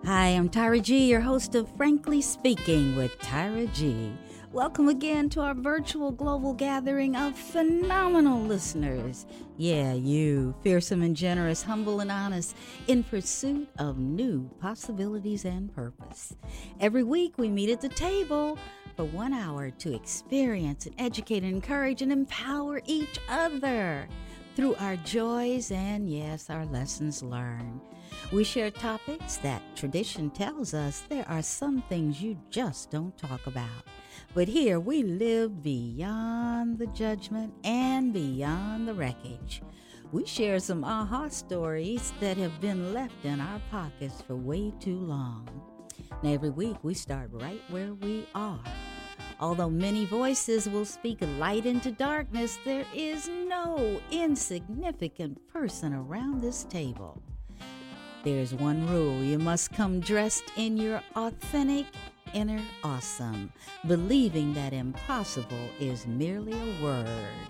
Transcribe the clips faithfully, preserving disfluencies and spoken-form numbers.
Hi, I'm Tyra G, your host of Frankly Speaking with Tyra G. Welcome again to our virtual global gathering of phenomenal listeners. Yeah, you, fearsome and generous, humble and honest, in pursuit of new possibilities and purpose. Every week we meet at the table for one hour to experience and educate and encourage and empower each other through our joys and, yes, our lessons learned. We share topics that tradition tells us there are some things you just don't talk about. But here we live beyond the judgment and beyond the wreckage. We share some aha stories that have been left in our pockets for way too long. Now, every week we start right where we are. Although many voices will speak light into darkness, there is no insignificant person around this table. There's one rule: you must come dressed in your authentic inner awesome, believing that impossible is merely a word.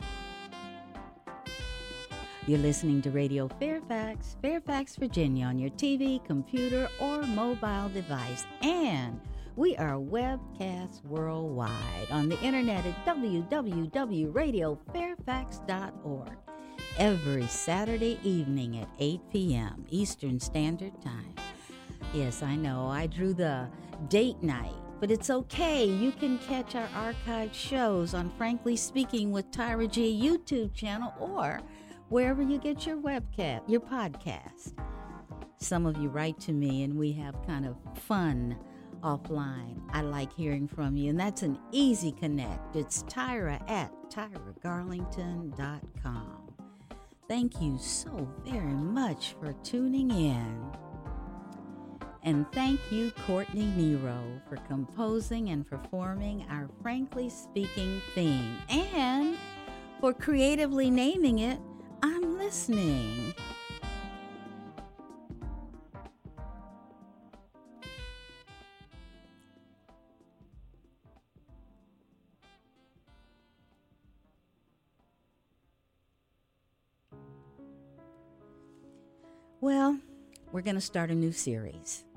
You're listening to Radio Fairfax, Fairfax, Virginia, on your T V, computer, or mobile device. And we are webcast worldwide on the internet at w w w dot radio fairfax dot org. Every Saturday evening at eight p.m. Eastern Standard Time. Yes, I know, I drew the date night, but it's okay. You can catch our archived shows on Frankly Speaking with Tyra G YouTube channel or wherever you get your webcast, your podcast. Some of you write to me and we have kind of fun offline. I like hearing from you, and that's an easy connect. It's Tyra at tyra garlington dot com. Thank you so very much for tuning in. And thank you, Courtney Nero, for composing and performing our Frankly Speaking theme, and for creatively naming it, I'm Listening. Well, we're going to start a new series,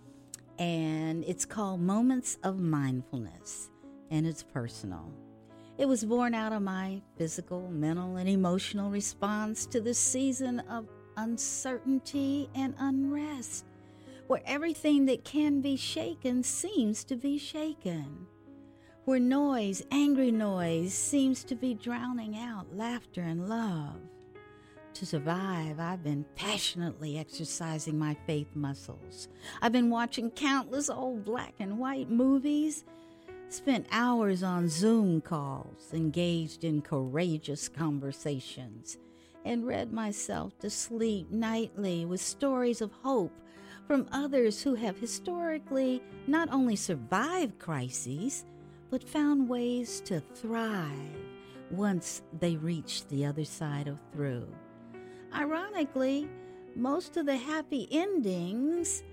and it's called Moments of Mindfulness, and it's personal. It was born out of my physical, mental, and emotional response to this season of uncertainty and unrest, where everything that can be shaken seems to be shaken, where noise, angry noise, seems to be drowning out laughter and love. To survive, I've been passionately exercising my faith muscles. I've been watching countless old black and white movies, spent hours on Zoom calls, engaged in courageous conversations, and read myself to sleep nightly with stories of hope from others who have historically not only survived crises, but found ways to thrive once they reached the other side of through. Ironically, most of the happy endings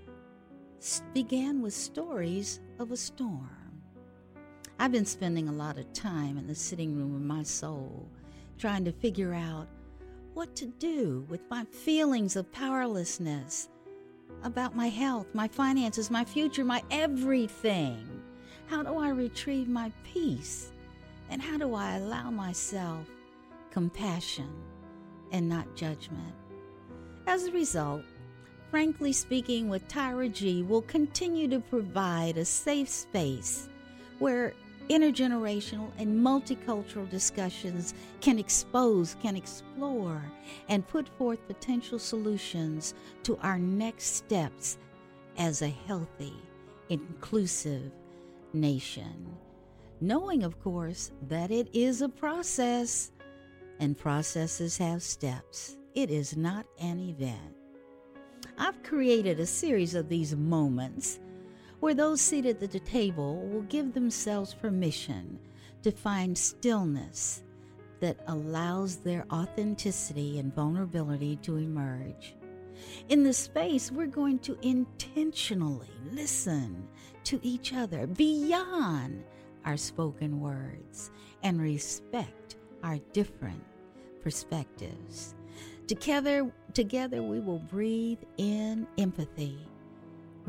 began with stories of a storm. I've been spending a lot of time in the sitting room of my soul, trying to figure out what to do with my feelings of powerlessness, about my health, my finances, my future, my everything. How do I retrieve my peace? And how do I allow myself compassion and not judgment? As a result, Frankly Speaking with Tyra G will continue to provide a safe space where intergenerational and multicultural discussions can expose, can explore, and put forth potential solutions to our next steps as a healthy, inclusive nation. Knowing, of course, that it is a process, and processes have steps. It is not an event. I've created a series of these moments where those seated at the table will give themselves permission to find stillness that allows their authenticity and vulnerability to emerge. In this space, we're going to intentionally listen to each other beyond our spoken words and respect our different perspectives. Together, together we will breathe in empathy,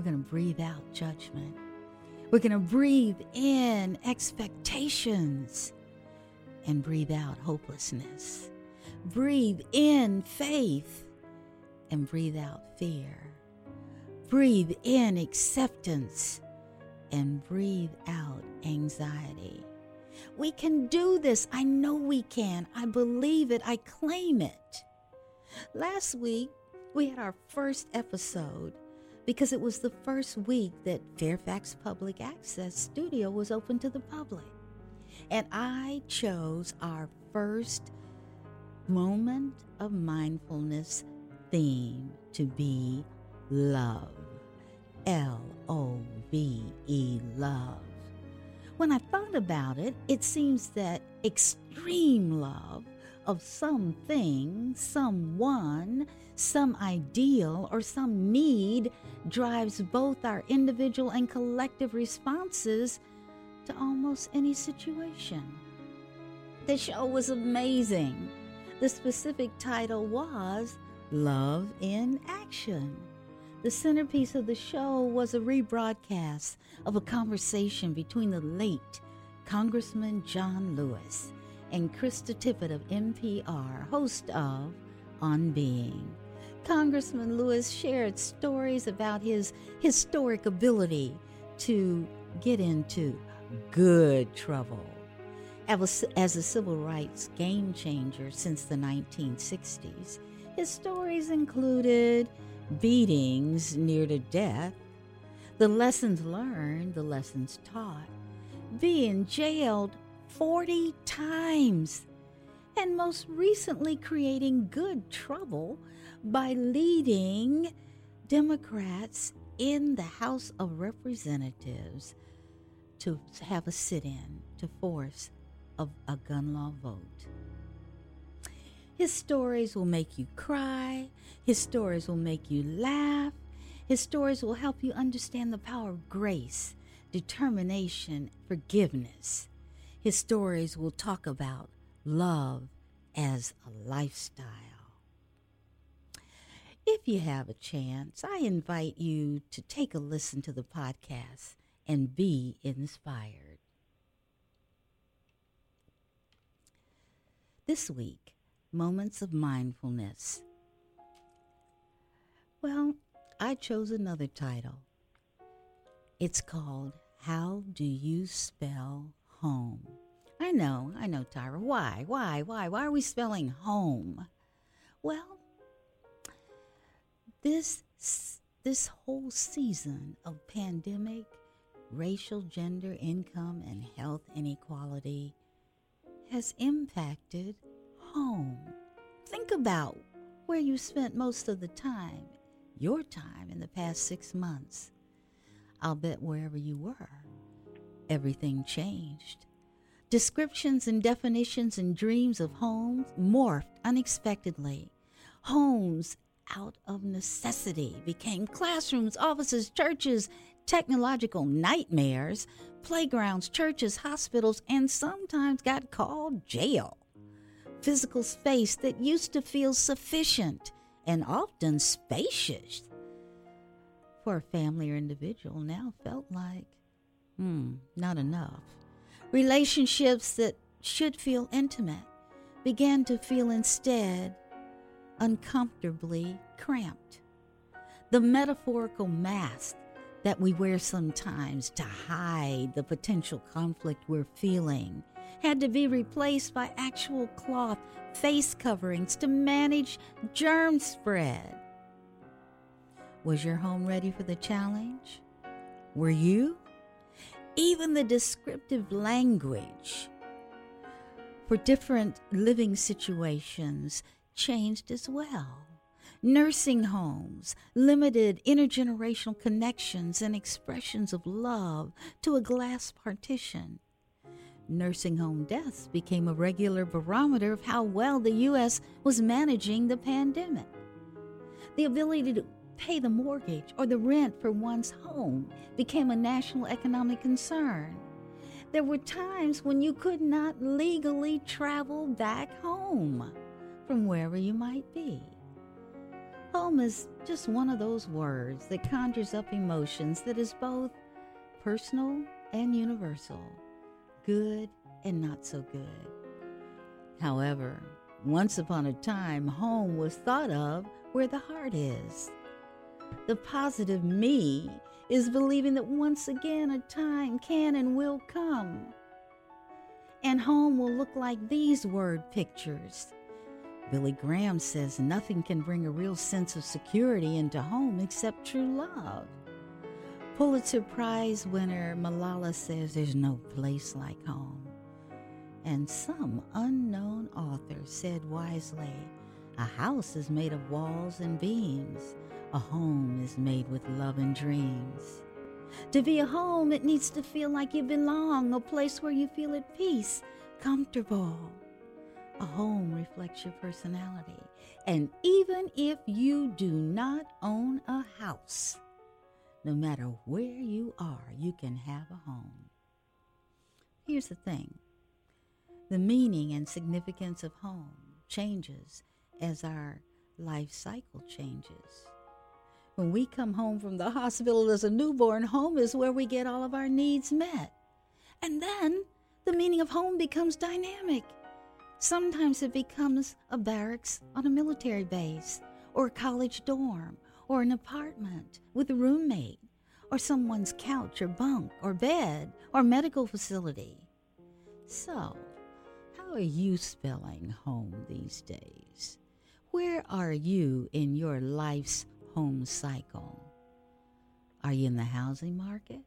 we're going to breathe out judgment. We're going to breathe in expectations and breathe out hopelessness. Breathe in faith and breathe out fear. Breathe in acceptance and breathe out anxiety. We can do this. I know we can. I believe it. I claim it. Last week, we had our first episode because it was the first week that Fairfax Public Access Studio was open to the public. And I chose our first moment of mindfulness theme to be love. L O V E, love. When I thought about it, it seems that extreme love of something, someone, some ideal, or some need drives both our individual and collective responses to almost any situation. The show was amazing. The specific title was Love in Action. The centerpiece of the show was a rebroadcast of a conversation between the late Congressman John Lewis and Krista Tippett of N P R, host of On Being. Congressman Lewis shared stories about his historic ability to get into good trouble. As a civil rights game changer since the nineteen sixties, his stories included beatings near to death, the lessons learned, the lessons taught, being jailed forty times, and most recently creating good trouble by leading Democrats in the House of Representatives to have a sit-in to force a, a gun law vote. His stories will make you cry. His stories will make you laugh. His stories will help you understand the power of grace, determination, forgiveness. His stories will talk about love as a lifestyle. If you have a chance, I invite you to take a listen to the podcast and be inspired. This week, Moments of Mindfulness. Well, I chose another title. It's called How Do You Spell Home? I know, I know, Tyra. Why, why, why, why are we spelling home? Well, this this whole season of pandemic, racial, gender, income, and health inequality has impacted home. Think about where you spent most of the time, your time in the past six months. I'll bet wherever you were, everything changed. Descriptions and definitions and dreams of homes morphed unexpectedly. Homes out of necessity became classrooms, offices, churches, technological nightmares, playgrounds, churches, hospitals, and sometimes got called jail. Physical space that used to feel sufficient and often spacious for a family or individual now felt like, hmm, not enough. Relationships that should feel intimate began to feel instead uncomfortably cramped. The metaphorical mask that we wear sometimes to hide the potential conflict we're feeling had to be replaced by actual cloth face coverings to manage germ spread. Was your home ready for the challenge? Were you? Even the descriptive language for different living situations changed as well. Nursing homes limited intergenerational connections and expressions of love to a glass partition. Nursing home deaths became a regular barometer of how well the U S was managing the pandemic. The ability to pay the mortgage or the rent for one's home became a national economic concern. There were times when you could not legally travel back home from wherever you might be. Home is just one of those words that conjures up emotions that is both personal and universal, good and not so good. However, once upon a time, home was thought of where the heart is. The positive me is believing that once again a time can and will come, and home will look like these word pictures. Billy Graham says nothing can bring a real sense of security into home except true love. Pulitzer Prize winner Malala says there's no place like home. And some unknown author said wisely, a house is made of walls and beams. A home is made with love and dreams. To be a home, it needs to feel like you belong, a place where you feel at peace, comfortable. A home reflects your personality. And even if you do not own a house, no matter where you are, you can have a home. Here's the thing. The meaning and significance of home changes as our life cycle changes. When we come home from the hospital as a newborn, home is where we get all of our needs met. And then the meaning of home becomes dynamic. Sometimes it becomes a barracks on a military base, or a college dorm, or an apartment with a roommate, or someone's couch or bunk or bed or medical facility. So, how are you spelling home these days? Where are you in your life's home cycle? Are you in the housing market?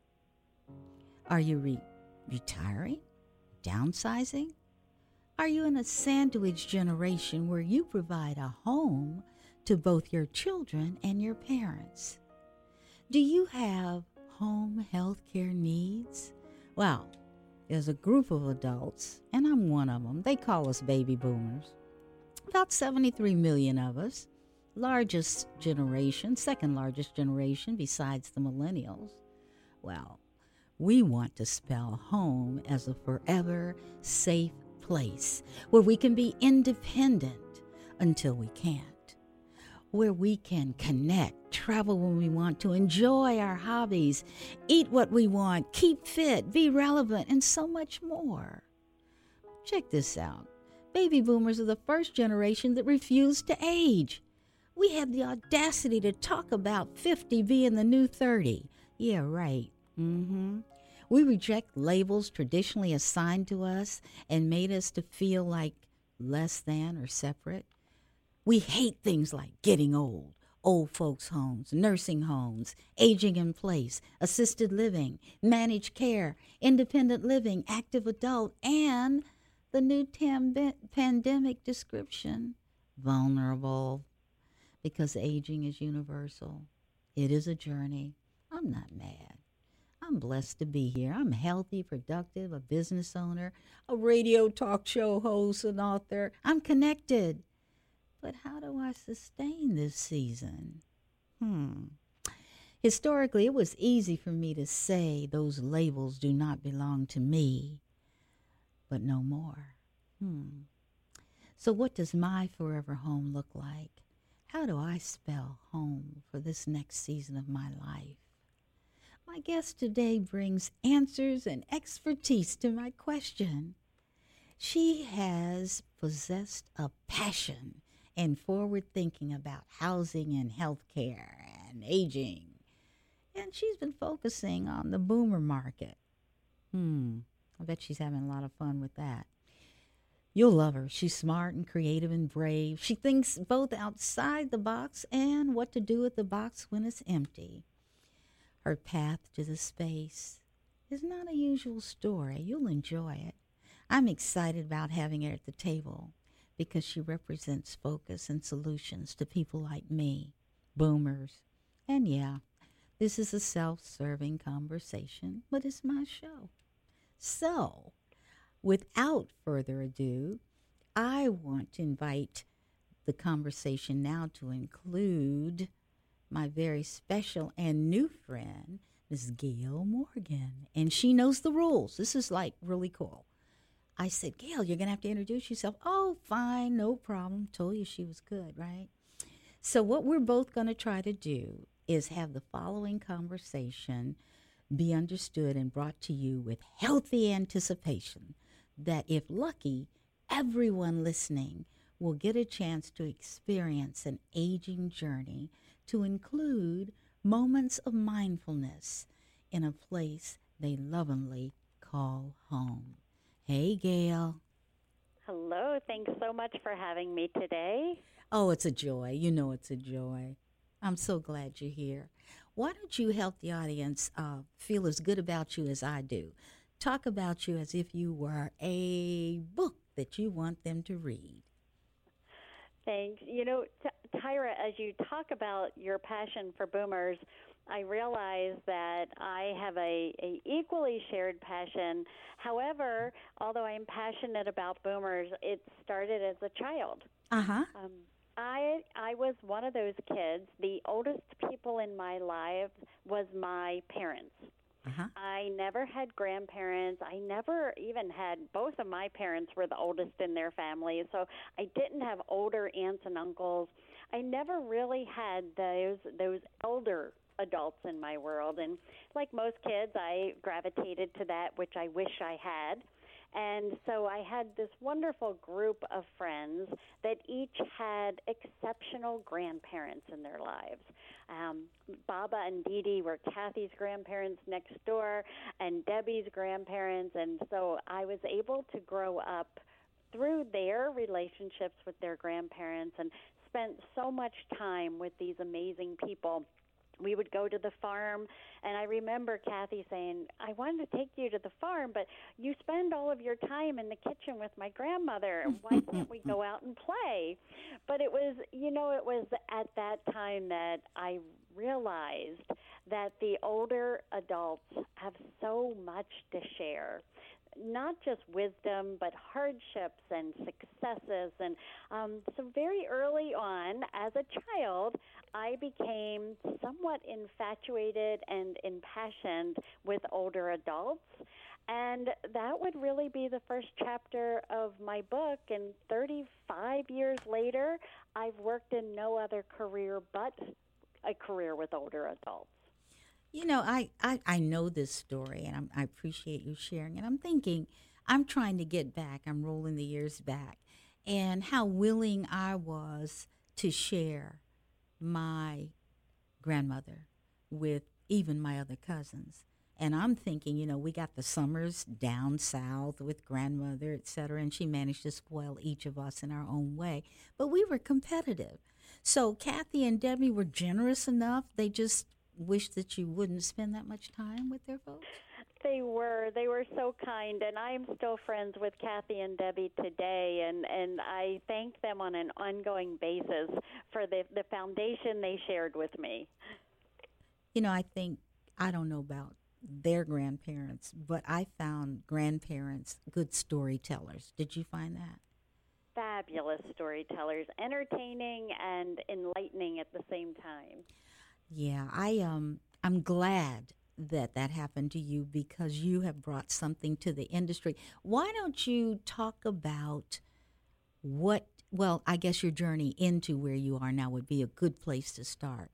Are you re- retiring? Downsizing? Are you in a sandwich generation where you provide a home to both your children and your parents? Do you have home health care needs? Well, there's a group of adults, and I'm one of them. They call us baby boomers. About seventy-three million of us, largest generation, second largest generation besides the millennials. Well, we want to spell home as a forever safe place where we can be independent until we can't, where we can connect, travel when we want to, enjoy our hobbies, eat what we want, keep fit, be relevant, and so much more. Check this out. Baby boomers are the first generation that refused to age. We had the audacity to talk about fifty being the new thirty. Yeah, right. Mm-hmm. We reject labels traditionally assigned to us and made us to feel like less than or separate. We hate things like getting old, old folks' homes, nursing homes, aging in place, assisted living, managed care, independent living, active adult, and the new tam- pandemic description, vulnerable, because aging is universal. It is a journey. I'm not mad. I'm blessed to be here. I'm healthy, productive, a business owner, a radio talk show host, an author. I'm connected. But how do I sustain this season? Hmm. Historically, it was easy for me to say those labels do not belong to me, but no more. Hmm. So what does my forever home look like? How do I spell home for this next season of my life? My guest today brings answers and expertise to my question. She has possessed a passion and forward thinking about housing and healthcare and aging. And she's been focusing on the boomer market. Hmm, I bet she's having a lot of fun with that. You'll love her. She's smart and creative and brave. She thinks both outside the box and what to do with the box when it's empty. Her path to the space is not a usual story. You'll enjoy it. I'm excited about having her at the table because she represents focus and solutions to people like me, boomers. And yeah, this is a self-serving conversation, but it's my show. So, without further ado, I want to invite the conversation now to include my very special and new friend, Miss Gail Morgan. And she knows the rules. This is like really cool. I said, Gail, you're going to have to introduce yourself. Oh, fine, no problem. Told you she was good, right? So, what we're both going to try to do is have the following conversation be understood and brought to you with healthy anticipation that, if lucky, everyone listening will get a chance to experience an aging journey to include moments of mindfulness in a place they lovingly call home. Hey, Gail. Hello. Thanks so much for having me today. Oh, it's a joy. You know it's a joy. I'm so glad you're here. Why don't you help the audience uh, feel as good about you as I do? Talk about you as if you were a book that you want them to read. Thanks. You know, T- Tyra, as you talk about your passion for boomers, I realize that I have a, a equally shared passion. However, although I'm passionate about boomers, it started as a child. Uh-huh. Um, I I was one of those kids. The oldest people in my life was my parents. Uh-huh. I never had grandparents. I never even had, both of my parents were the oldest in their family, so I didn't have older aunts and uncles. I never really had those those elder adults in my world, and like most kids, I gravitated to that which I wish I had. And so I had this wonderful group of friends that each had exceptional grandparents in their lives. Um, Baba and Dee Dee were Kathy's grandparents next door and Debbie's grandparents. And so I was able to grow up through their relationships with their grandparents and spent so much time with these amazing people. We would go to the farm, and I remember Kathy saying, I wanted to take you to the farm, but you spend all of your time in the kitchen with my grandmother. Why can't we go out and play? But it was, you know, it was at that time that I realized that the older adults have so much to share. Not just wisdom, but hardships and successes. And um, so very early on, as a child, I became somewhat infatuated and impassioned with older adults. And that would really be the first chapter of my book. And thirty-five years later, I've worked in no other career but a career with older adults. You know, I, I, I know this story, and I'm, I appreciate you sharing it. I'm thinking, I'm trying to get back. I'm rolling the years back, and how willing I was to share my grandmother with even my other cousins. And I'm thinking, you know, we got the summers down south with grandmother, et cetera, and she managed to spoil each of us in our own way. But we were competitive. So Kathy and Debbie were generous enough. They just wish that you wouldn't spend that much time with their folks? They were. They were so kind, and I'm still friends with Kathy and Debbie today, and, and I thank them on an ongoing basis for the, the foundation they shared with me. You know, I think, I don't know about their grandparents, but I found grandparents good storytellers. Did you find that? Fabulous storytellers, entertaining and enlightening at the same time. Yeah, I um I'm glad that that happened to you because you have brought something to the industry. Why don't you talk about what, well, I guess your journey into where you are now would be a good place to start.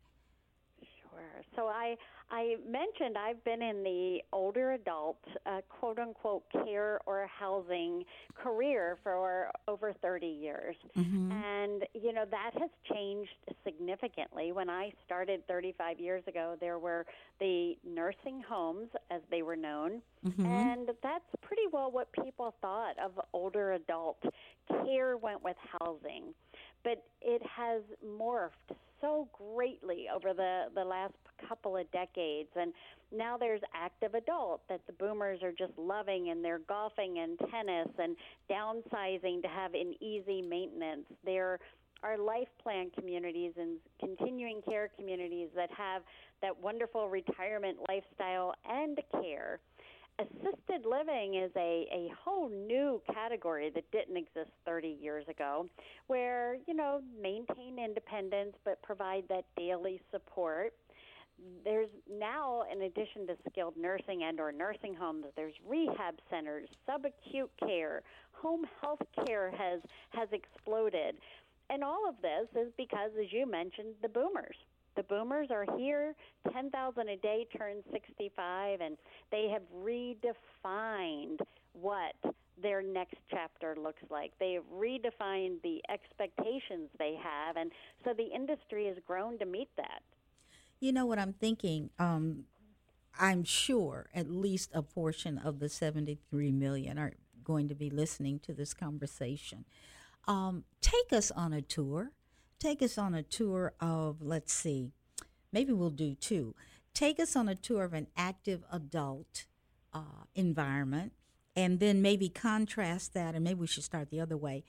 Sure. So I I mentioned I've been in the older adult, uh, quote unquote, care or housing career for over thirty years. Mm-hmm. And, you know, that has changed significantly. When I started thirty-five years ago, there were the nursing homes, as they were known. Mm-hmm. And that's pretty well what people thought of older adult. Care went with housing. But it has morphed so greatly over the, the last couple of decades. And now there's active adult that the boomers are just loving, and they're golfing and tennis and downsizing to have an easy maintenance. There are life plan communities and continuing care communities that have that wonderful retirement lifestyle and care. Assisted living is a, a whole new category that didn't exist thirty years ago, where, you know, maintain independence but provide that daily support. There's now, in addition to skilled nursing and or nursing homes, there's rehab centers, subacute care, home health care has, has exploded. And all of this is because, as you mentioned, the boomers. The boomers are here. ten thousand a day turns sixty-five, and they have redefined what their next chapter looks like. They have redefined the expectations they have, and so the industry has grown to meet that. You know what I'm thinking? Um, I'm sure at least a portion of the seventy-three million are going to be listening to this conversation. Um, take us on a tour. Take us on a tour of, let's see, maybe we'll do two. Take us on a tour of an active adult uh, environment, and then maybe contrast that, and maybe we should start the other way,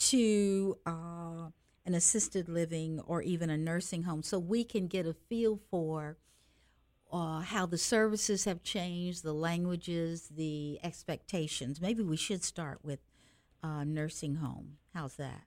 to uh, an assisted living or even a nursing home, so we can get a feel for uh, how the services have changed, the languages, the expectations. Maybe we should start with uh, nursing home. How's that?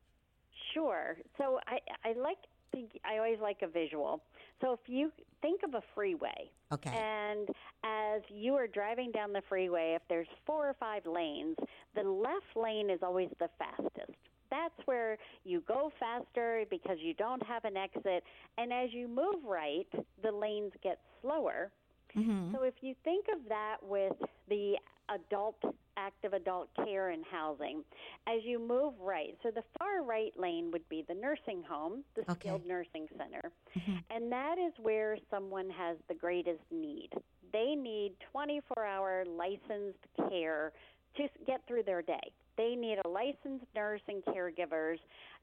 Sure. So I, I like think I always like a visual. So if you think of a freeway, okay, and as you are driving down the freeway, if there's four or five lanes, the left lane is always the fastest. That's where you go faster because you don't have an exit. And as you move right, the lanes get slower. Mm-hmm. So if you think of that with the adult, active adult care and housing, as you move right, so the far right lane would be the nursing home, the okay. skilled nursing center, mm-hmm. and that is where someone has the greatest need. They need twenty-four hour licensed care to get through their day. They need a licensed nurse and caregivers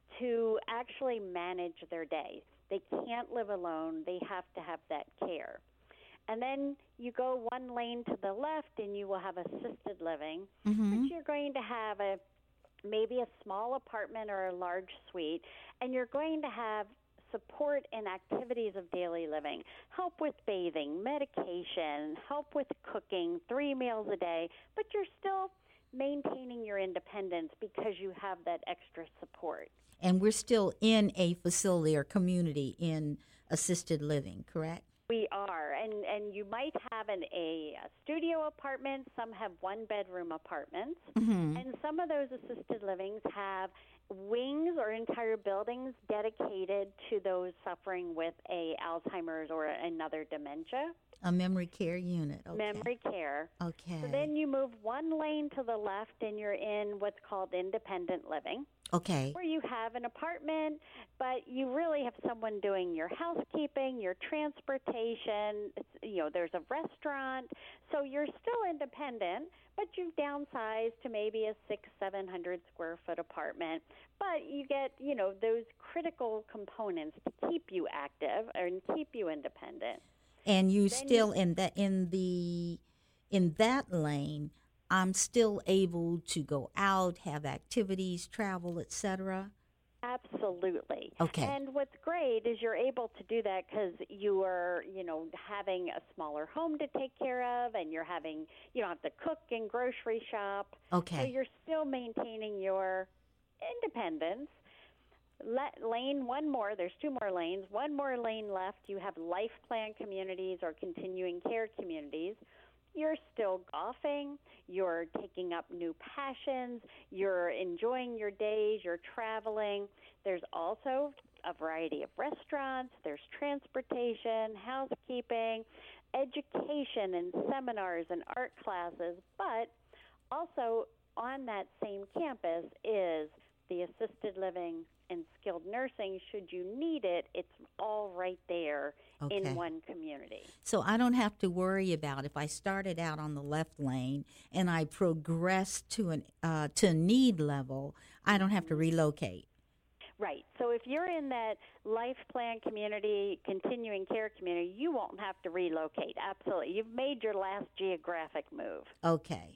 to actually manage their day. They can't live alone. They have to have that care. And then you go one lane to the left and you will have assisted living, mm-hmm. which you're going to have a maybe a small apartment or a large suite, and you're going to have support and activities of daily living, help with bathing, medication, help with cooking, three meals a day, but you're still maintaining your independence because you have that extra support. And we're still in a facility or community in assisted living, correct? We are, and, and you might have an, a, a studio apartment. Some have one-bedroom apartments, mm-hmm. and some of those assisted livings have wings or entire buildings dedicated to those suffering with a Alzheimer's or another dementia. A memory care unit. Okay. Memory care. Okay. So then you move one lane to the left, and you're in what's called independent living. Okay. Where you have an apartment, but you really have someone doing your housekeeping, your transportation. You know, there's a restaurant, so you're still independent, but you've downsized to maybe a six, seven hundred square foot apartment. But you get, you know, those critical components to keep you active and keep you independent. And you Then still you, in that in the in that lane. I'm still able to go out, have activities, travel, et cetera. Absolutely. Okay. And what's great is you're able to do that because you are, you know, having a smaller home to take care of, and you're having, you don't have to cook and grocery shop. Okay. So you're still maintaining your independence. Let, lane one more, there's two more lanes, one more lane left. You have life plan communities or continuing care communities. You're still golfing, you're taking up new passions, you're enjoying your days, you're traveling. There's also a variety of restaurants, there's transportation, housekeeping, education and seminars and art classes, but also on that same campus is the assisted living and skilled nursing. Should you need it, it's all right there okay. in one community. So I don't have to worry about if I started out on the left lane and I progress to an uh, to a need level, I don't have to relocate. Right. So if you're in that life plan community, continuing care community, you won't have to relocate. Absolutely. You've made your last geographic move. Okay.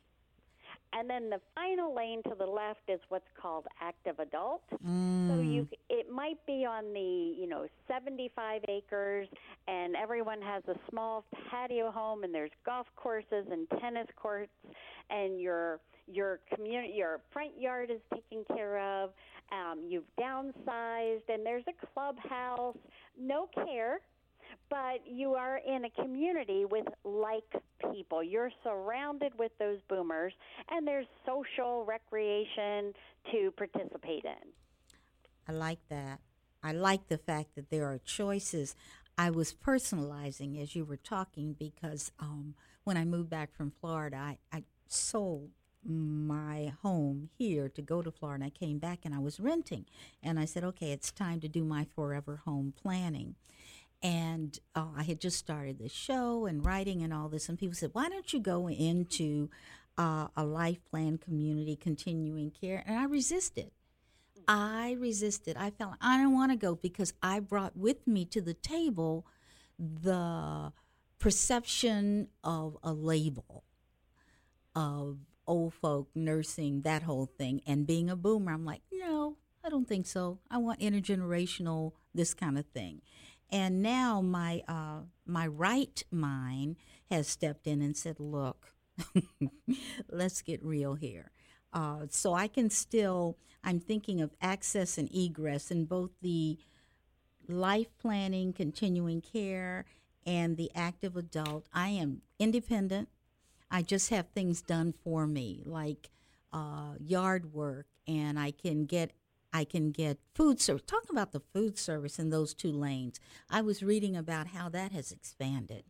And then the final lane to the left is what's called active adult. Mm. So you, it might be on the, you know, seventy-five acres, and everyone has a small patio home, and there's golf courses and tennis courts, and your your community, your front yard is taken care of. Um, you've downsized, and there's a clubhouse, no care. But you are in a community with like people. You're surrounded with those boomers, and there's social recreation to participate in. I like that. I like the fact that there are choices. I was personalizing as you were talking because um, when I moved back from Florida, I, I sold my home here to go to Florida. I came back and I was renting. And I said, okay, it's time to do my forever home planning. And uh, I had just started the show and writing and all this. And people said, why don't you go into uh, a life plan community, continuing care? And I resisted. I resisted. I felt I don't want to go because I brought with me to the table the perception of a label of old folk nursing, that whole thing. And being a boomer, I'm like, no, I don't think so. I want intergenerational, this kind of thing. And now my uh, my right mind has stepped in and said, look, let's get real here. Uh, so I can still, I'm thinking of access and egress in both the life planning, continuing care, and the active adult. I am independent. I just have things done for me, like uh, yard work, and I can get I can get food service. Talk about the food service in those two lanes. I was reading about how that has expanded.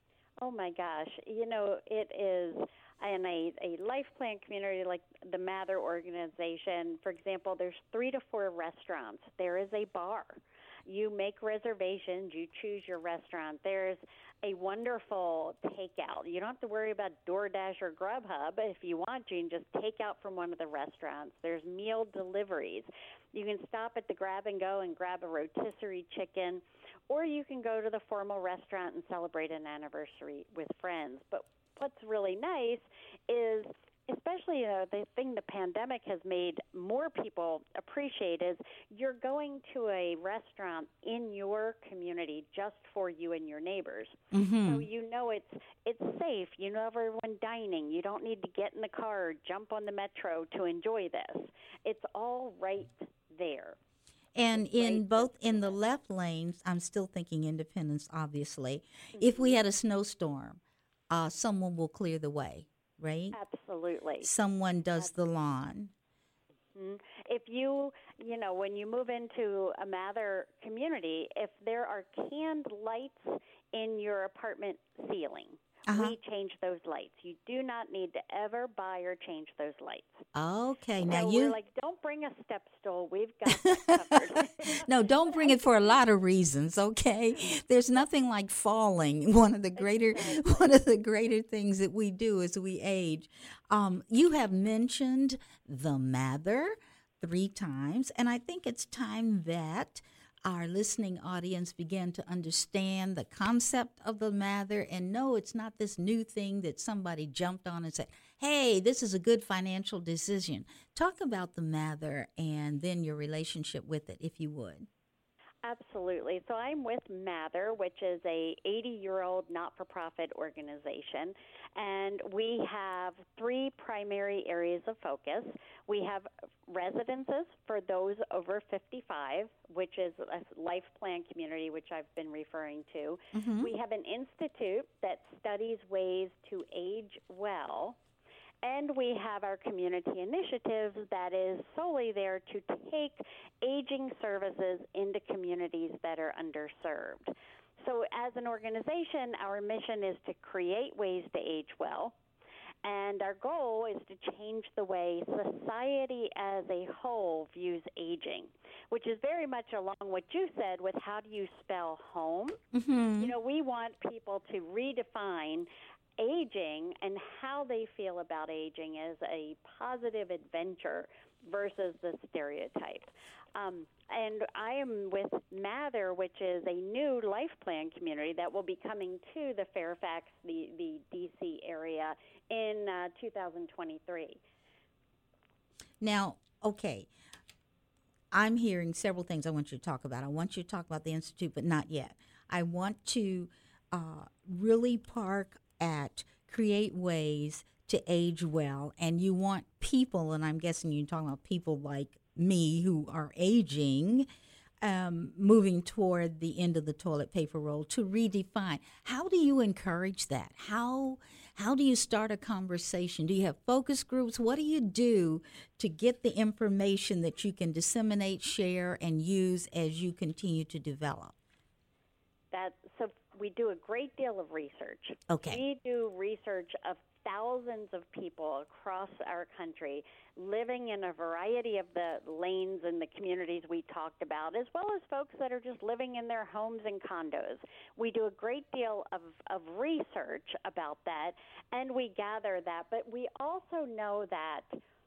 Oh my gosh, you know, it is in a, a life plan community like the Mather organization. For example, there's three to four restaurants. There is a bar. You make reservations. You choose your restaurant. There's a wonderful takeout. You don't have to worry about DoorDash or Grubhub. If you want, you can just take out from one of the restaurants. There's meal deliveries. You can stop at the grab and go and grab a rotisserie chicken, or you can go to the formal restaurant and celebrate an anniversary with friends. But what's really nice is, especially uh, the thing the pandemic has made more people appreciate, is you're going to a restaurant in your community just for you and your neighbors. Mm-hmm. So you know it's it's safe. You know everyone dining. You don't need to get in the car or jump on the metro to enjoy this. It's all right there. And It's in right both there. in the left lanes, I'm still thinking independence, obviously. Mm-hmm. If we had a snowstorm, uh, someone will clear the way, right? Absolutely. Someone does the lawn. Mm-hmm. If you, you know, when you move into a Mather community, if there are canned lights in your apartment ceiling, uh-huh. we change those lights. You do not need to ever buy or change those lights. Okay, so now you. We're like, don't bring a step stool. We've got that covered. No, don't bring it for a lot of reasons. Okay, there's nothing like falling. One of the greater, exactly. one of the greater things that we do as we age. Um, you have mentioned the Mather three times, and I think it's time that our listening audience began to understand the concept of the Mather and know it's not this new thing that somebody jumped on and said, hey, this is a good financial decision. Talk about the Mather and then your relationship with it, if you would. Absolutely. So I'm with Mather, which is a eighty-year-old not-for-profit organization, and we have three primary areas of focus. We have residences for those over fifty-five, which is a life plan community, which I've been referring to. Mm-hmm. We have an institute that studies ways to age well. And we have our community initiatives that is solely there to take aging services into communities that are underserved. So as an organization, our mission is to create ways to age well. And our goal is to change the way society as a whole views aging, which is very much along what you said with how do you spell home. Mm-hmm. You know, we want people to redefine aging and how they feel about aging as a positive adventure versus the stereotype. Um, and I am with Mather, which is a new life plan community that will be coming to the Fairfax, the, the D C area in uh, two thousand twenty-three. Now, okay, I'm hearing several things I want you to talk about. I want you to talk about the Institute, but not yet. I want to uh, really park at create ways to age well, and you want people, and I'm guessing you're talking about people like me who are aging, um, moving toward the end of the toilet paper roll to redefine. How do you encourage that? How how do you start a conversation? Do you have focus groups? What do you do to get the information that you can disseminate, share, and use as you continue to develop? That so we do a great deal of research. Okay. We do research of thousands of people across our country living in a variety of the lanes and the communities we talked about, as well as folks that are just living in their homes and condos. We do a great deal of, of research about that, and we gather that, but we also know that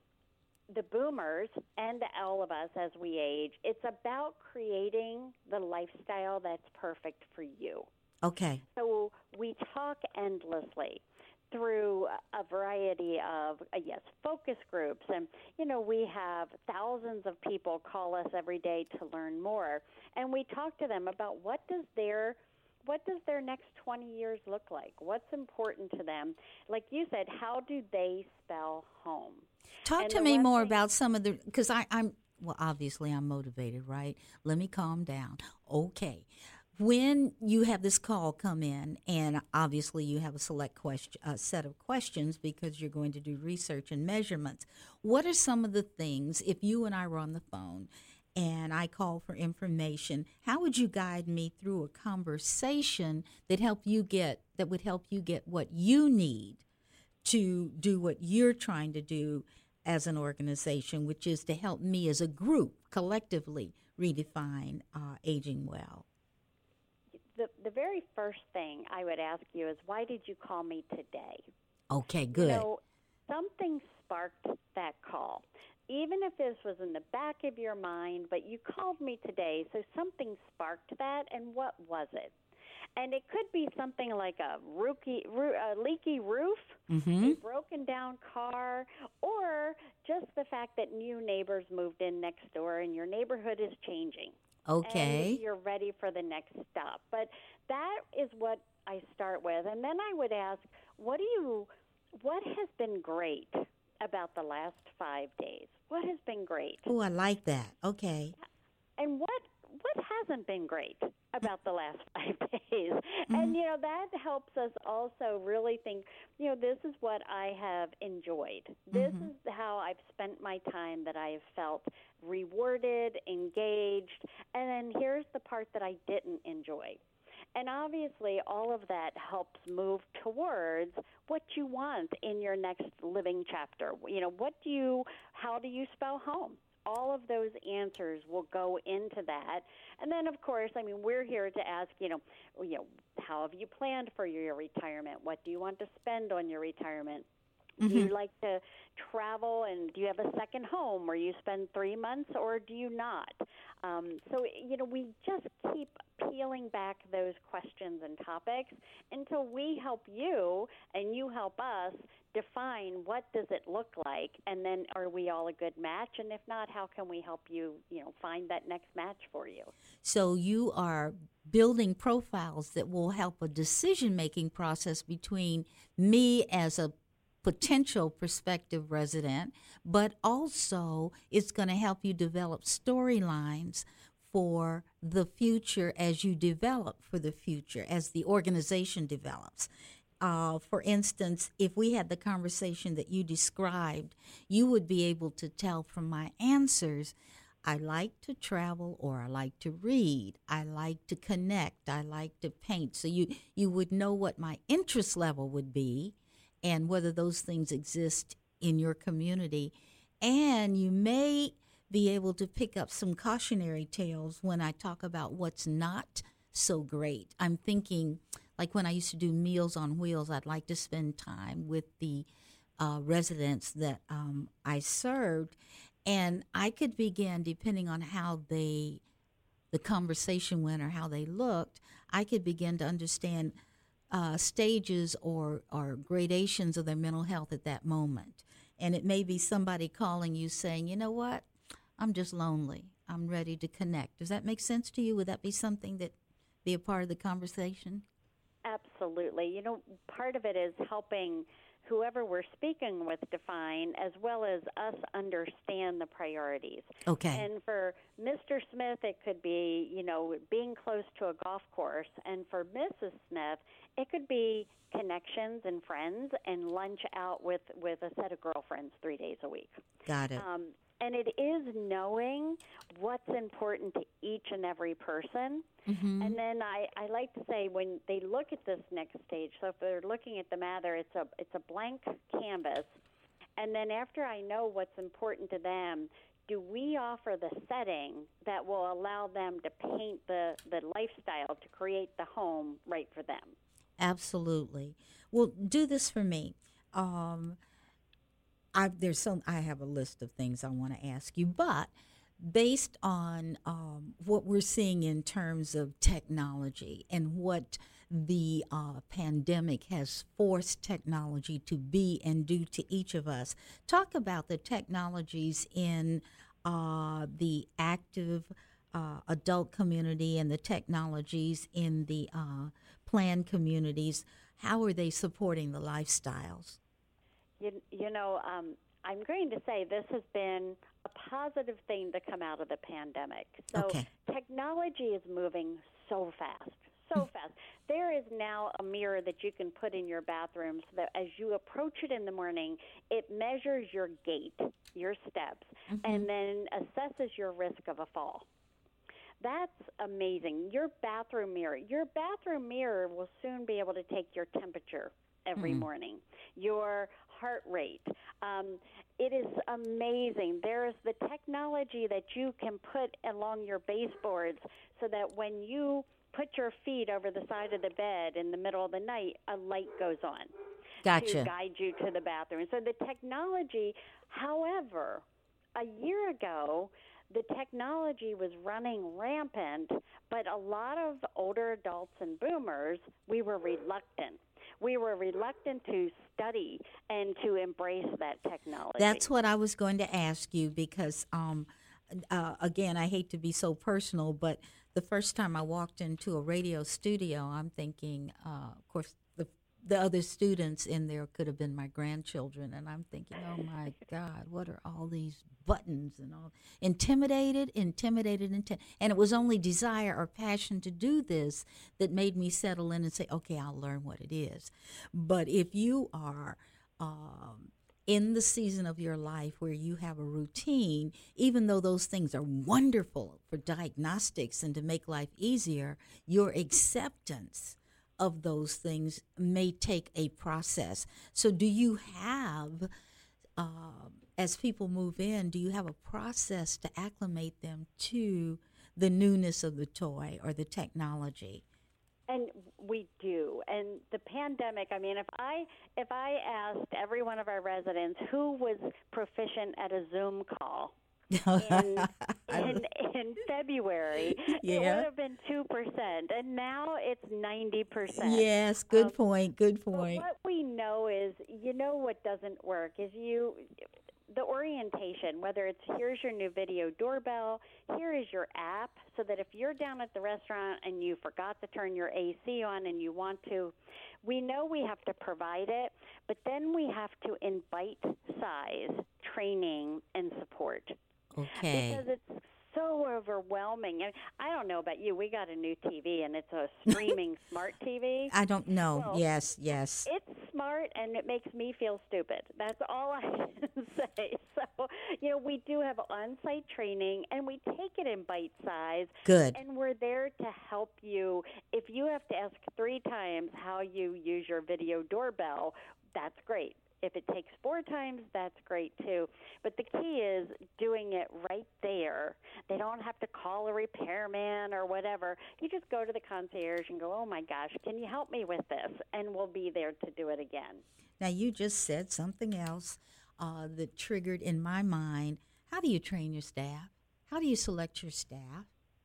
the boomers and all of us as we age, it's about creating the lifestyle that's perfect for you. Okay. So we talk endlessly through a variety of, uh, yes, focus groups. And, you know, we have thousands of people call us every day to learn more. And we talk to them about what does their what does their next twenty years look like? What's important to them? Like you said, how do they spell home? Talk And to the me one more thing- about some of the, because I'm, well, obviously I'm motivated, right? Let me calm down. Okay. When you have this call come in, and obviously you have a select question, a set of questions because you're going to do research and measurements, what are some of the things, if you and I were on the phone and I call for information, how would you guide me through a conversation that help you get, that would help you get what you need to do what you're trying to do as an organization, which is to help me as a group collectively redefine uh, aging well? The, the very first thing I would ask you is, why did you call me today? Okay, good. You know, something sparked that call. Even if this was in the back of your mind, but you called me today, so something sparked that, and what was it? And it could be something like a, rookie, ro- a leaky roof, mm-hmm. a broken down car, or just the fact that new neighbors moved in next door and your neighborhood is changing. Okay. And you're ready for the next stop. But that is what I start with. And then I would ask, what do you, what has been great about the last five days? What has been great? Oh, I like that. Okay. And what what hasn't been great about the last five days? Mm-hmm. And, you know, that helps us also really think, you know, this is what I have enjoyed. This Mm-hmm. is how I've spent my time, that I have felt rewarded, engaged, and then here's the part that I didn't enjoy. And obviously, all of that helps move towards what you want in your next living chapter. You know, what do you, how do you spell home? All of those answers will go into that. And then, of course, I mean, we're here to ask, you know, you know, how have you planned for your retirement? What do you want to spend on your retirement? Do Mm-hmm. you like to travel, and do you have a second home where you spend three months, or do you not? Um, so, you know, we just keep peeling back those questions and topics until we help you and you help us define what does it look like, and then are we all a good match? And if not, how can we help you, you know, find that next match for you? So you are building profiles that will help a decision-making process between me as a potential prospective resident, but also it's going to help you develop storylines for the future as you develop for the future, as the organization develops. Uh, for instance, if we had the conversation that you described, you would be able to tell from my answers, I like to travel, or I like to read, I like to connect, I like to paint. So you, you would know what my interest level would be and whether those things exist in your community. And you may be able to pick up some cautionary tales when I talk about what's not so great. I'm thinking, like when I used to do Meals on Wheels, I'd like to spend time with the uh, residents that um, I served. And I could begin, depending on how they, the conversation went or how they looked, I could begin to understand Uh, stages or, or gradations of their mental health at that moment. And it may be somebody calling you saying, you know what, I'm just lonely. I'm ready to connect. Does that make sense to you? Would that be something that be a part of the conversation? Absolutely. You know, part of it is helping whoever we're speaking with define, as well as us understand the priorities. Okay. And for Mister Smith, it could be, you know, being close to a golf course. And for Missus Smith, it could be connections and friends and lunch out with, with a set of girlfriends three days a week. Got it. Um, and it is knowing what's important to each and every person. Mm-hmm. And then I, I like to say when they look at this next stage, so if they're looking at the Mather, it's a it's a blank canvas. And then after I know what's important to them, do we offer the setting that will allow them to paint the, the lifestyle to create the home right for them? Absolutely. Well, do this for me. Um, I there's some. I have a list of things I want to ask you, but based on um, what we're seeing in terms of technology and what the uh, pandemic has forced technology to be and do to each of us, talk about the technologies in uh, the active uh, adult community and the technologies in the uh, planned communities. How are they supporting the lifestyles? You, you know, um, I'm going to say this has been a positive thing to come out of the pandemic. So Okay. technology is moving so fast, so fast. There is now a mirror that you can put in your bathroom so that as you approach it in the morning, it measures your gait, your steps, Mm-hmm. and then assesses your risk of a fall. That's amazing. Your bathroom mirror, your bathroom mirror will soon be able to take your temperature every Mm. morning, your heart rate. Um, it is amazing. There is the technology that you can put along your baseboards so that when you put your feet over the side of the bed in the middle of the night, a light goes on to Gotcha. guide you to the bathroom. So the technology, however, a year ago, the technology was running rampant, but a lot of older adults and boomers, we were reluctant. We were reluctant to study and to embrace that technology. That's what I was going to ask you because, um, uh, again, I hate to be so personal, but the first time I walked into a radio studio, I'm thinking, uh, of course, the the other students in there could have been my grandchildren, and I'm thinking, oh my God, what are all these buttons and all? Intimidated, intimidated, inti- and it was only desire or passion to do this that made me settle in and say, okay, I'll learn what it is. But if you are um, in the season of your life where you have a routine, even though those things are wonderful for diagnostics and to make life easier, your acceptance of those things may take a process. So do you have, uh, as people move in, do you have a process to acclimate them to the newness of the toy or the technology? And we do. And the pandemic, I mean, if I if I asked every one of our residents who was proficient at a Zoom call in, in, in February, Yeah. it would have been two percent. And now it's ninety percent. Yes, good Um, point, good But point. what we know is, you know what doesn't work is you, the orientation, whether it's here's your new video doorbell, here is your app, so that if you're down at the restaurant and you forgot to turn your A C on and you want to, we know we have to provide it, but then we have to in bite-size training and support. Okay. Because it's so overwhelming. And I don't know about you. We got a new T V, and it's a streaming smart T V. I don't know. Well, yes, yes. It's smart, and it makes me feel stupid. That's all I can say. So, you know, we do have on-site training, and we take it in bite size. Good. And we're there to help you. If you have to ask three times how you use your video doorbell, that's great. If it takes four times, that's great too. But the key is doing it right there. They don't have to call a repairman or whatever. You just go to the concierge and go, oh my gosh, can you help me with this? And we'll be there to do it again. Now, you just said something else uh, that triggered in my mind. How do you train your staff? How do you select your staff?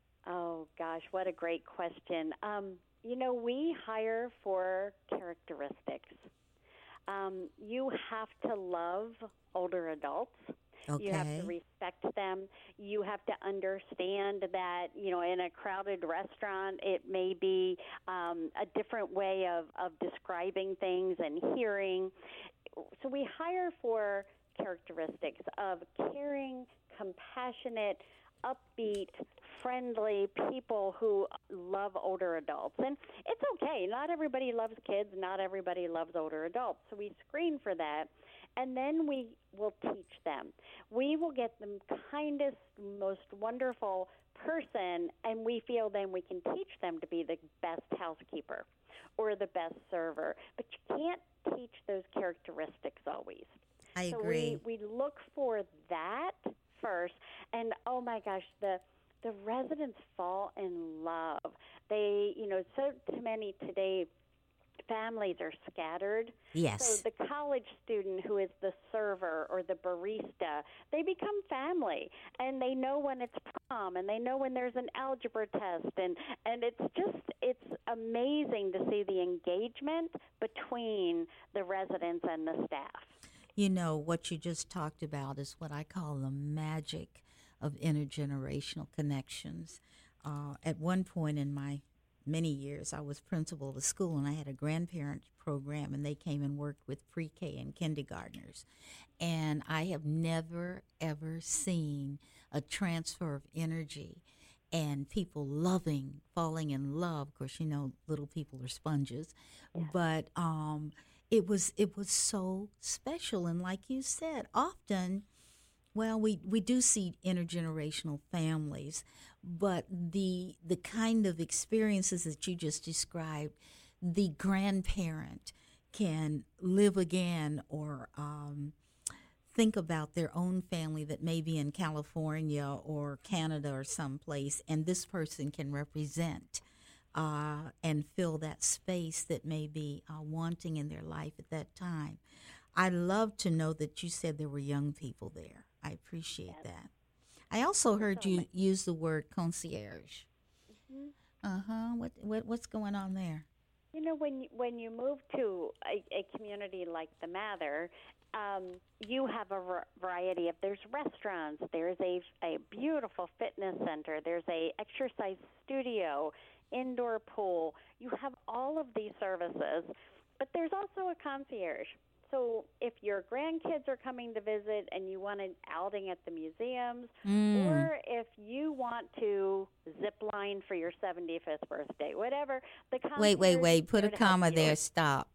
Oh gosh, what a great question. Um, you know, we hire for characteristics. Um, you have to love older adults. Okay. You have to respect them. You have to understand that, you know, in a crowded restaurant, it may be um, a different way of, of describing things and hearing. so we hire for characteristics of caring, compassionate, upbeat, friendly people who love older adults. And it's okay. Not everybody loves kids. Not everybody loves older adults. So we screen for that. And then we will teach them. We will get the kindest, most wonderful person, and we feel then we can teach them to be the best housekeeper or the best server. But you can't teach those characteristics always. I so agree. We, we look for that first, and oh my gosh, the the residents fall in love. They, you know, so too many today families are scattered. Yes. So the college student who is the server or the barista, they become family, and they know when it's prom, and they know when there's an algebra test, and and it's just it's amazing to see the engagement between the residents and the staff. You know, what you just talked about is what I call the magic of intergenerational connections. Uh, at one point in my many years, I was principal of a school, and I had a grandparent program, and they came and worked with pre-K and kindergartners. And I have never, ever seen a transfer of energy and people loving, falling in love. Of course, you know, little people are sponges. Yeah. But um, it was it was so special. And like you said, often, well, we, we do see intergenerational families, but the the kind of experiences that you just described, the grandparent can live again or um, think about their own family that may be in California or Canada or someplace, and this person can represent uh, and fill that space that may be uh, wanting in their life at that time. I love to know that you said there were young people there. I appreciate Yes. that. I also heard So you much. use the word concierge. Mhm. Uh-huh. What, what what's going on there? You know, when you, when you move to a, a community like the Mather, um, you have a var- variety of, there's restaurants, there's a, a beautiful fitness center, there's a exercise studio, indoor pool. You have all of these services, but there's also a concierge. So if your grandkids are coming to visit and you want an outing at the museums, Mm. or if you want to zip line for your seventy-fifth birthday, whatever, the concierge Wait, wait, is wait. Put there a to help comma you. there. Stop.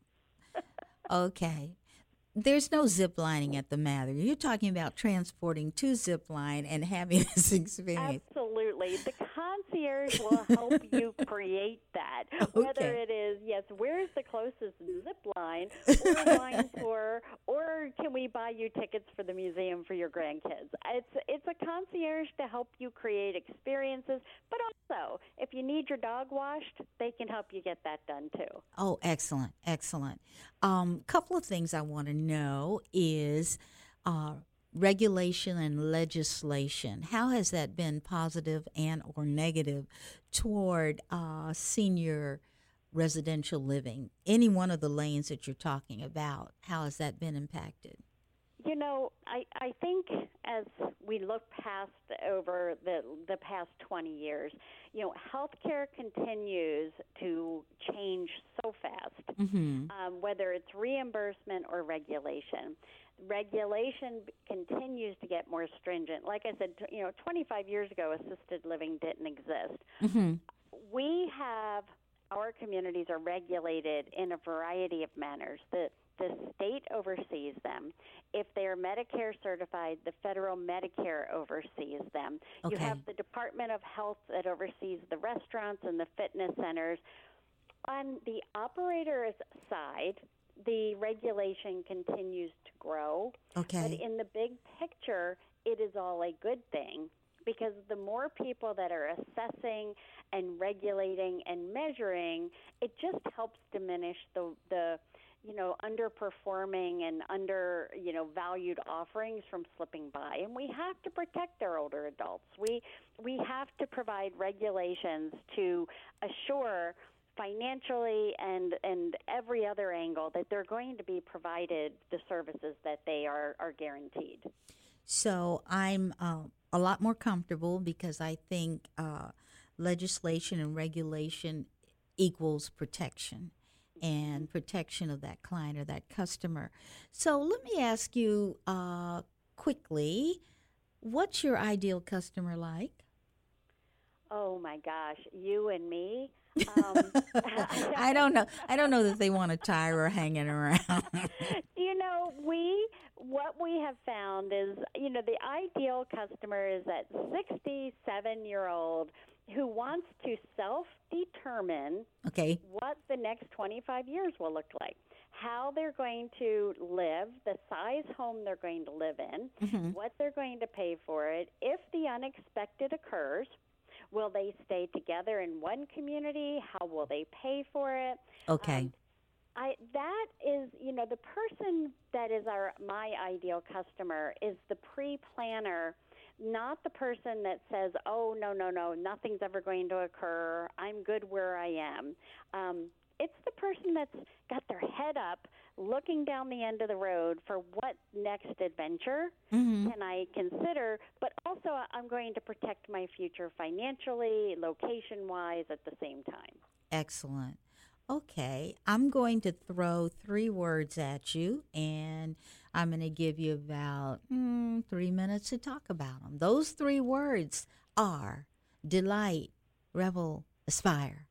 Okay. There's no zip lining at the Mather. You're talking about transporting to zip line and having this experience. Absolutely. The concierge will help you create that. Whether Okay. it is, yes, where's the closest zip line or wine tour, or can we buy you tickets for the museum for your grandkids? It's it's a concierge to help you create experiences, but also if you need your dog washed, they can help you get that done too. Oh, excellent, excellent. Um, couple of things I want to know is uh, regulation and legislation. How has that been positive and or negative toward uh, senior residential living? Any one of the lanes that you're talking about, how has that been impacted? You know, I, I think as we look past over the the past twenty years, you know, healthcare continues to change so fast, Mm-hmm. um, whether it's reimbursement or regulation. Regulation b- continues to get more stringent. Like I said, t- you know, twenty-five years ago, assisted living didn't exist. Mm-hmm. We have our communities are regulated in a variety of manners. The the state oversees them. If they're Medicare certified, the federal Medicare oversees them. You Okay. have the Department of Health that oversees the restaurants and the fitness centers. On the operator's side, the regulation continues to grow. But Okay. in the big picture, it is all a good thing because the more people that are assessing and regulating and measuring, it just helps diminish the the you know underperforming and under you know valued offerings from slipping by. And we have to protect our older adults. We we have to provide regulations to assure financially and and every other angle that they're going to be provided the services that they are are guaranteed. So I'm uh, a lot more comfortable because I think uh, legislation and regulation equals protection. and protection of that client or that customer. So let me ask you uh, quickly, what's your ideal customer like? Oh my gosh, you and me. Um, I don't know. I don't know that they want a tire or hanging around. you know, we what we have found is, you know, the ideal customer is that sixty-seven-year-old who wants to self-determine Okay. what the next twenty-five years will look like, how they're going to live, the size home they're going to live in, Mm-hmm. what they're going to pay for it, if the unexpected occurs. Will they stay together in one community? How will they pay for it? Okay. Um, I that is, you know, the person that is our my ideal customer is the pre-planner, not the person that says, "Oh, no, no, no, nothing's ever going to occur. I'm good where I am." Um, it's the person that's got their head up, looking down the end of the road for what next adventure Mm-hmm. can I consider, but also I'm going to protect my future financially, location-wise at the same time. Excellent. Okay, I'm going to throw three words at you, and I'm going to give you about mm, three minutes to talk about them. Those three words are delight, revel, aspire.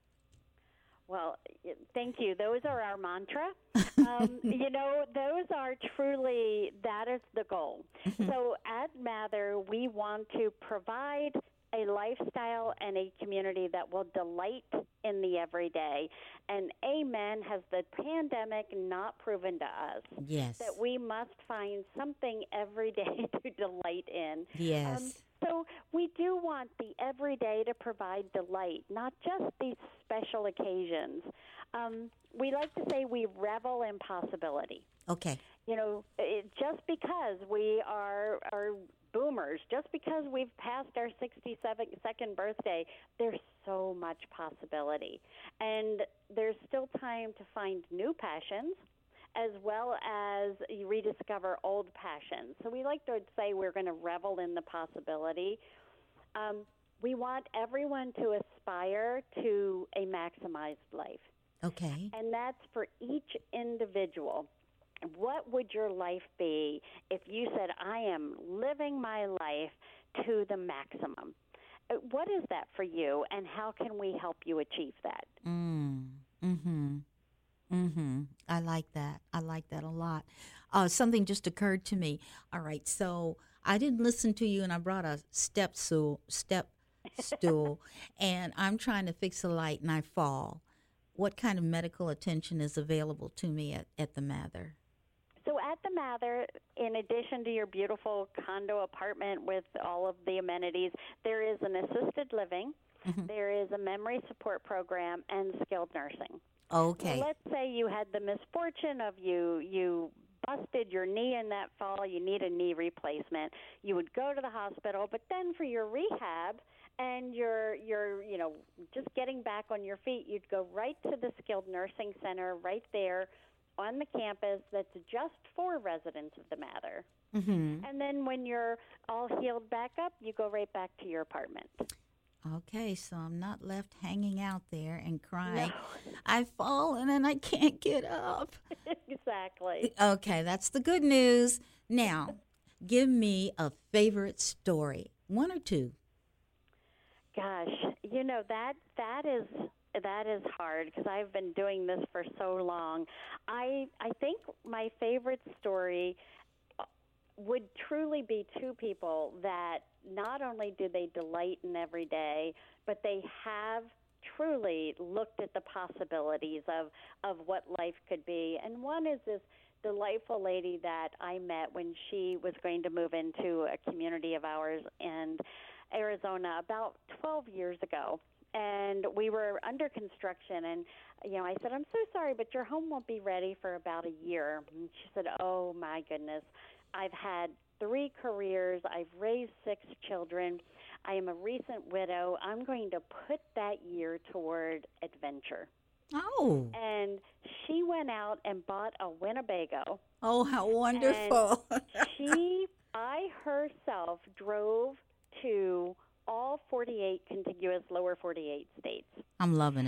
Well, y- thank you. Those are our mantra. Um, you know, those are truly, that is the goal. So at Mather, we want to provide a lifestyle and a community that will delight in the everyday. And amen, has the pandemic not proven to us Yes. that we must find something every day to delight in? Yes. Um, so we do want the everyday to provide delight, not just these special occasions. Um, we like to say we revel in possibility. Okay. You know, it, just because we are are boomers, just because we've passed our sixty-second birthday, there's so much possibility. And there's still time to find new passions as well as you rediscover old passions. So we like to say we're going to revel in the possibility. Um, we want everyone to aspire to a maximized life, Okay. and that's for each individual. What would your life be if you said, I am living my life to the maximum? Uh, What is that for you, and how can we help you achieve that? Mm. Mm-hmm. Mm-hmm. I like that. I like that a lot. Uh, something just occurred to me. All right, so I didn't listen to you, and I brought a step stool, step stool, and I'm trying to fix a light, and I fall. What kind of medical attention is available to me at, at the Mather? So at the Mather, in addition to your beautiful condo apartment with all of the amenities, there is an assisted living, Mhm. there is a memory support program, and skilled nursing. Okay. Well, let's say you had the misfortune of you you busted your knee in that fall, you need a knee replacement. You would go to the hospital, but then for your rehab and your your you know just getting back on your feet, you'd go right to the skilled nursing center right there on the campus that's just for residents of the Mather. Mm-hmm. And then when you're all healed back up, you go right back to your apartment. Okay, so I'm not left hanging out there and crying. No. I've fallen and I can't get up. Exactly. Okay, that's the good news. Now, give me a favorite story, one or two. Gosh, you know that that is that is hard because I've been doing this for so long. I I think my favorite story would truly be two people that not only do they delight in every day, but they have truly looked at the possibilities of of what life could be. And one is this delightful lady that I met when she was going to move into a community of ours in Arizona about twelve years ago. And we were under construction, and you know, I said, I'm so sorry, but your home won't be ready for about a year. And she said, oh my goodness, I've had three careers, I've raised six children, I am a recent widow. I'm going to put that year toward adventure. Oh, And she went out and bought a Winnebago. oh, how wonderful. She, by herself, drove to all forty-eight contiguous lower forty-eight states. I'm loving it.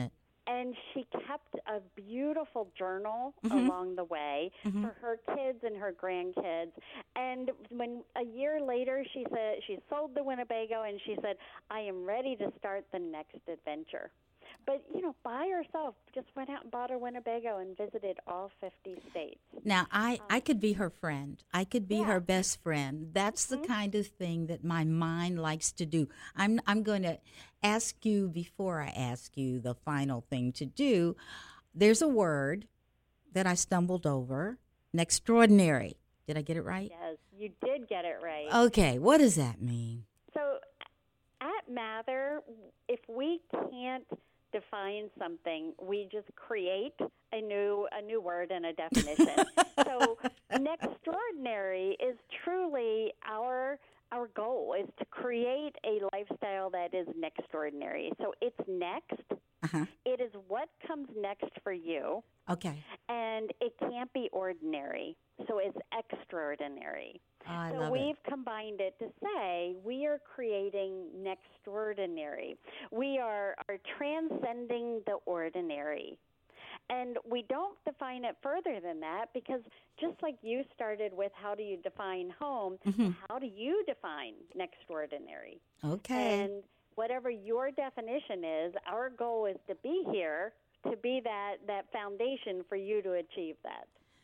And she kept a beautiful journal Mhm. along the way Mhm. for her kids and her grandkids. And when a year later she said she sold the Winnebago, and she said, I am ready to start the next adventure. But, you know, by herself, just went out and bought a Winnebago and visited all fifty states. Now, I, I could be her friend. I could be Yeah. her best friend. That's the Mhm. kind of thing that my mind likes to do. I'm I'm going to ask you before I ask you the final thing to do. There's a word that I stumbled over, extraordinary. Did I get it right? Yes, you did get it right. Okay, what does that mean? So at Mather, if we can't define something, we just create a new a new word and a definition. So extraordinary is truly our our goal is to create a lifestyle that is extraordinary. So it's next. Uh-huh. It is what comes next for you, Okay. and it can't be ordinary. So it's extraordinary. Oh, I So love we've it. combined it to say we are creating extraordinary. We are, are transcending the ordinary. And we don't define it further than that, because just like you started with how do you define home, Mhm. how do you define extraordinary? Okay. And whatever your definition is, our goal is to be here to be that, that foundation for you to achieve that.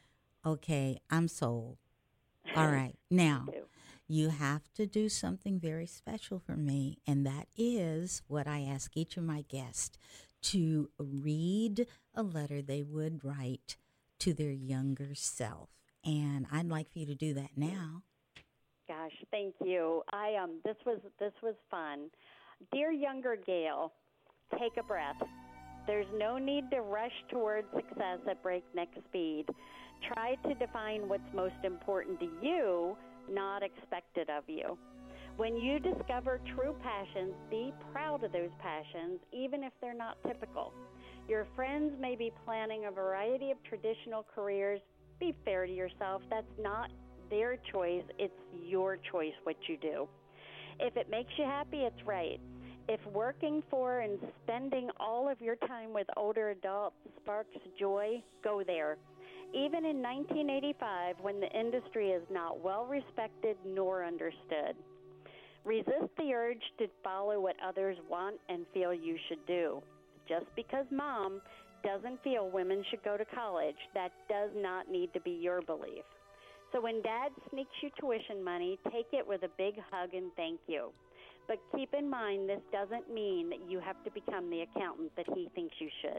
Okay, I'm sold. All right. Now, too. you have to do something very special for me, and that is what I ask each of my guests to read a letter they would write to their younger self. And I'd like for you to do that now. Gosh, thank you. I um this was this was fun. Dear younger Gail, take a breath. There's no need to rush towards success at breakneck speed. Try to define what's most important to you, not expected of you. When you discover true passions, be proud of those passions, even if they're not typical. Your friends may be planning a variety of traditional careers. Be fair to yourself. That's not their choice. It's your choice what you do. If it makes you happy, it's right. If working for and spending all of your time with older adults sparks joy, go there. Even in nineteen eighty-five, when the industry is not well respected nor understood. Resist the urge to follow what others want and feel you should do. Just because mom doesn't feel women should go to college, that does not need to be your belief. So when dad sneaks you tuition money, take it with a big hug and thank you. But keep in mind, this doesn't mean that you have to become the accountant that he thinks you should.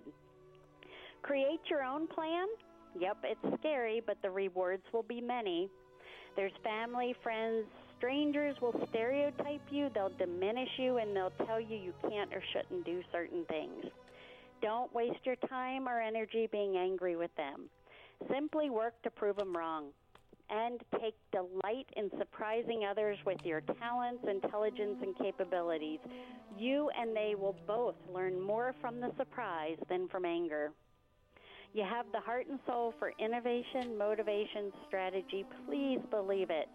Create your own plan. Yep, it's scary, but the rewards will be many. There's family, friends, strangers will stereotype you, they'll diminish you, and they'll tell you you can't or shouldn't do certain things. Don't waste your time or energy being angry with them. Simply work to prove them wrong. And take delight in surprising others with your talents, intelligence, and capabilities. You and they will both learn more from the surprise than from anger. You have the heart and soul for innovation, motivation, strategy. Please believe it.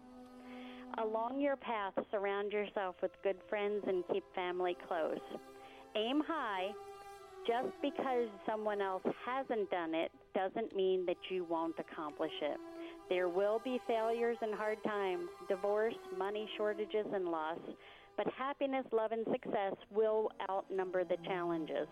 Along your path, surround yourself with good friends and keep family close. Aim high. Just because someone else hasn't done it doesn't mean that you won't accomplish it. There will be failures and hard times, divorce, money shortages, and loss, but happiness, love, and success will outnumber the challenges.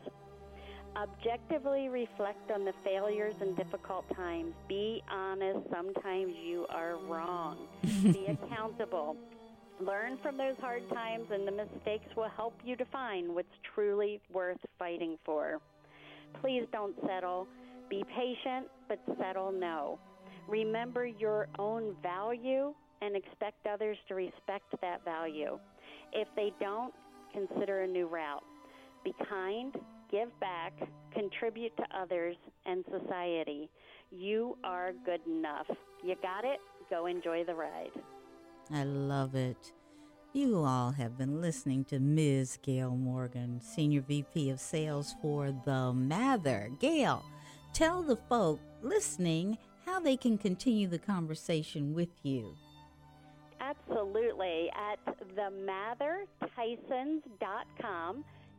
Objectively reflect on the failures and difficult times. Be honest. Sometimes you are wrong. Be accountable. Learn from those hard times, and the mistakes will help you define what's truly worth fighting for. Please don't settle. Be patient, but settle no. Remember your own value and expect others to respect that value. If they don't, consider a new route. Be kind, give back, contribute to others and society. You are good enough. You got it? Go enjoy the ride. I love it. You all have been listening to Miz Gail Morgan, Senior V P of Sales for The Mather. Gail, tell the folk listening how they can continue the conversation with you. Absolutely. At the mather tysons dot com,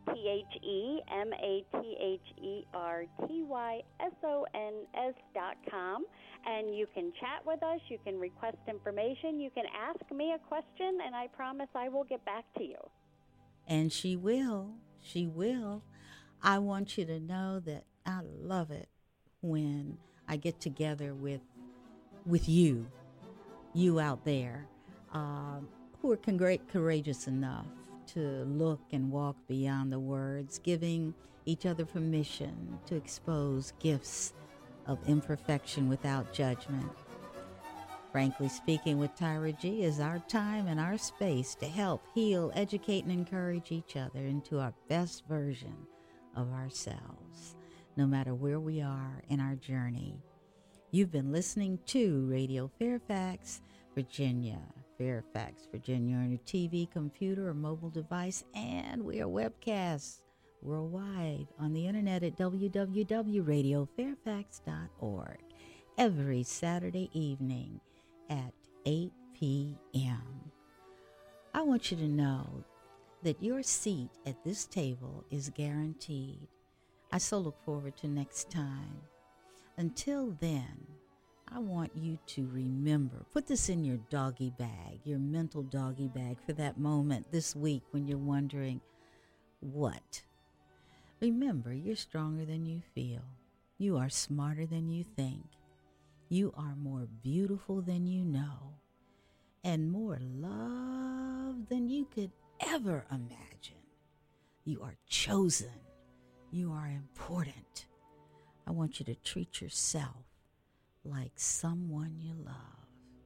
T H E M A T H E R T Y S O N S dot com. And you can chat with us. You can request information. You can ask me a question, and I promise I will get back to you. And she will. She will. I want you to know that I love it when I get together with with you, you out there, um, who are con- courageous enough to look and walk beyond the words, giving each other permission to expose gifts of imperfection without judgment. Frankly Speaking with Tyra G is our time and our space to help heal, educate, and encourage each other into our best version of ourselves, no matter where we are in our journey. You've been listening to Radio Fairfax, Virginia. Fairfax, Virginia, on your T V, computer, or mobile device, and we are webcasts worldwide on the internet at w w w dot radio fairfax dot org every Saturday evening at eight p.m. I want you to know that your seat at this table is guaranteed. I so look forward to next time. Until then, I want you to remember, put this in your doggy bag, your mental doggy bag for that moment this week when you're wondering, what? Remember, you're stronger than you feel. You are smarter than you think. You are more beautiful than you know, and more loved than you could ever imagine. You are chosen. You are important. I want you to treat yourself like someone you love.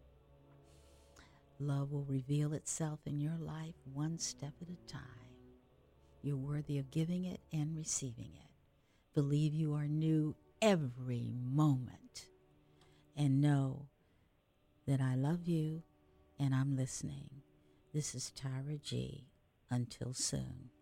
Love will reveal itself in your life one step at a time. You're worthy of giving it and receiving it. Believe you are new every moment. And know that I love you and I'm listening. This is Tyra G. Until soon.